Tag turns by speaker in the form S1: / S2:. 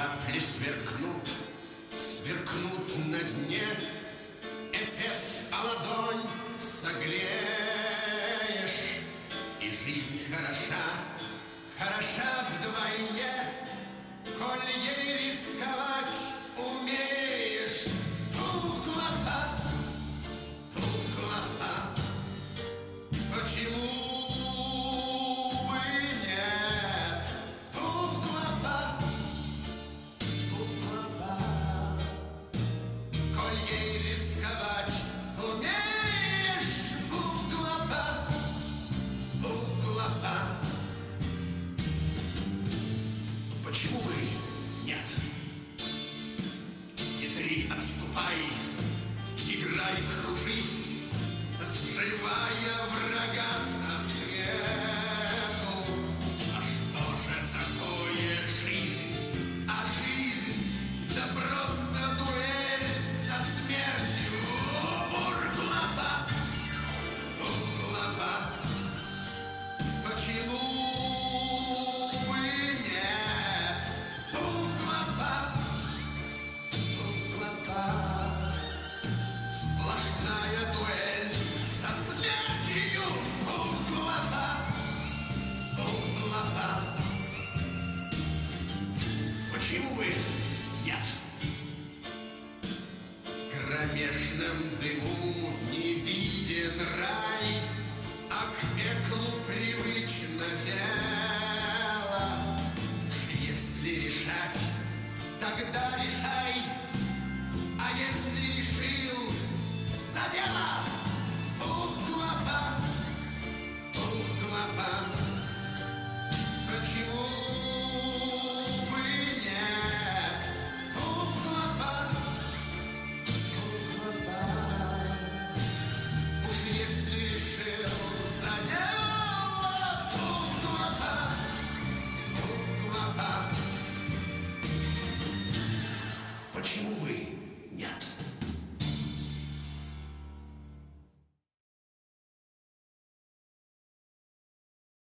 S1: капли сверкнут, сверкнут на дне. Эфес, а ладонь согреешь, и жизнь хороша, хороша вдвойне, коль ей рисковать умеешь. Туклопа, туклопа, почему бы нет? Туклопа, туклопа, коль ей рисковать умеешь. Туклопа, туклопа, почему бы нет? Хитри, отступай, играй, кружись, сживая врага со свету. А что же такое жизнь? А жизнь — да просто дуэль со смертью. Бурглопа, бурглопа, почему бы нет? Бурглопа, бурглопа, сплошная дуэль со смертью. Бурглопа, бурглопа, почему бы нет? В кромешном дыму не виден рай, а к пеклу привычно дело. Если решать, тогда решай, а если решил, за дело. Бурглопа, бурглопа, почему бы нет? Бурглопа, бурглопа, уж если решил, за дело. Бурглопа, бурглопа, почему